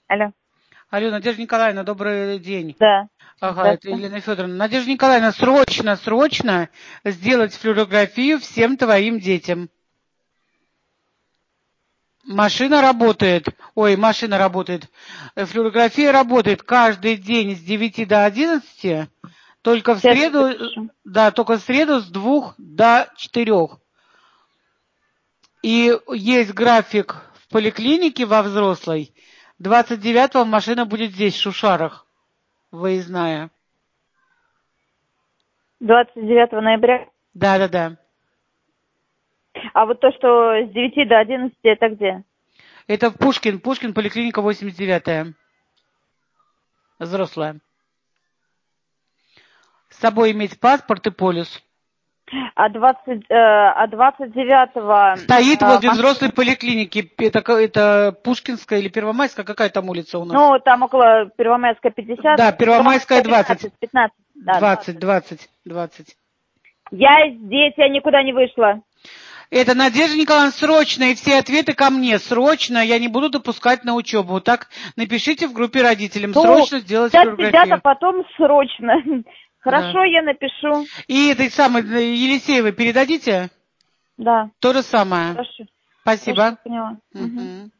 Алло. Алло, Надежда Николаевна, добрый день. Да. Ага, это Елена Федоровна. Надежда Николаевна, срочно сделать флюорографию всем твоим детям. Машина работает. Флюорография работает каждый день с 9 до 11, только в среду, только в среду с 2 до 4. И есть график в поликлинике во взрослой. 29-го машина будет здесь, в Шушарах, выездная. 29 ноября? Да. А вот то, что с 9 до 11, это где? Это Пушкин, поликлиника 89-я. Взрослая. С собой иметь паспорт и полис. А 29-го... Стоит возле взрослой поликлиники. Это Пушкинская или Первомайская? Какая там улица у нас? Ну, там около Первомайская 50. Да, Первомайская 20. 15. Да, 20. Я здесь, я никуда не вышла. Это, Надежда Николаевна, срочно, и все ответы ко мне. Срочно, я не буду допускать на учебу. Вот так напишите в группе родителям. Срочно сделать флюорографию. Сейчас сидят, а потом срочно. Хорошо, я напишу. И этой самой Елисеевой передадите? Да. То же самое. Хорошо. Спасибо. Хорошо, поняла.